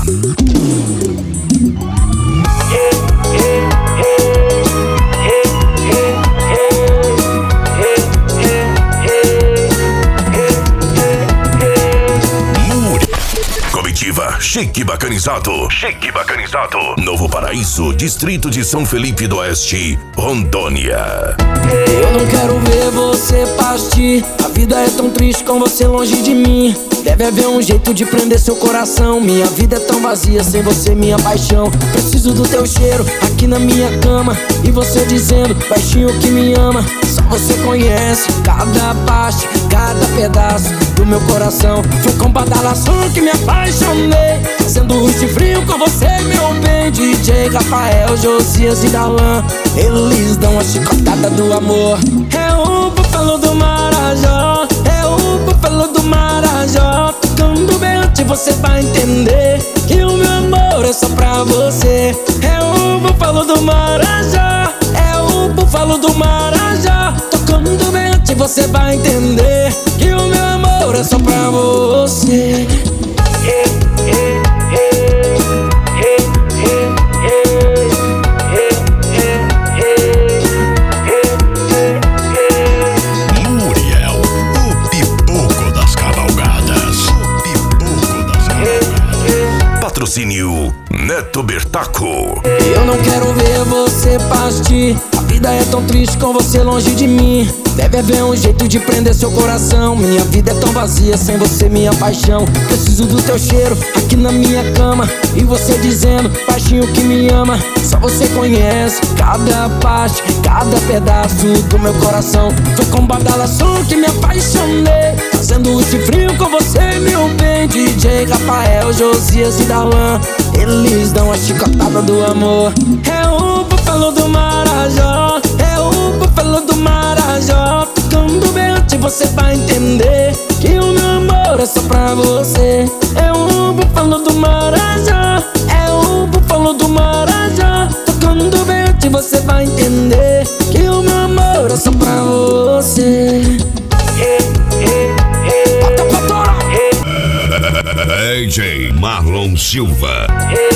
Chique Bacanizado. Chique Bacanizado. Novo Paraíso, Distrito de São Felipe do Oeste, Rondônia. Eu não quero ver você partir. A vida é tão triste com você longe de mim. Deve haver um jeito de prender seu coração. Minha vida é tão vazia sem você, minha paixão. Preciso do teu cheiro aqui na minha cama. E você dizendo baixinho que me ama. Só você conhece cada parte, cada pedaço do meu coração. Foi com badalação que me apaixonei, fazendo rush frio com você, meu bem. DJ Rafael, Josias e Darlan, eles dão a chicotada do amor. É o búfalo do Marajó, é o búfalo do Marajó. Tocando bem antes você vai entender que o meu amor é só pra você. É o búfalo do Marajó, é o búfalo do Marajó. Tocando bem antes você vai entender que o meu amor é só pra você. Muriel, o pipoco das cavalgadas. O pipoco das cavalgadas. Patrocínio Neto Bertaco. Eu não quero ver você partir. A vida é tão triste com você longe de mim. Deve haver um jeito de prender seu coração. Minha vida é tão vazia sem você, minha paixão. Preciso do teu cheiro aqui na minha cama. E você dizendo baixinho que me ama. Só você conhece cada parte, cada pedaço do meu coração. Foi com badalação que me apaixonei, fazendo esse frio com você, meu bem. DJ Rafael, Josias e Darlan, eles dão a chicotada do amor. É o búfalo do Marajó, é o búfalo do Marajó. Tocando bem antes você vai entender que o meu amor é só pra você. É o búfalo do Marajó, é o búfalo do Marajó. Tocando bem antes você vai entender que o meu amor é só pra você. DJ Marlon Silva.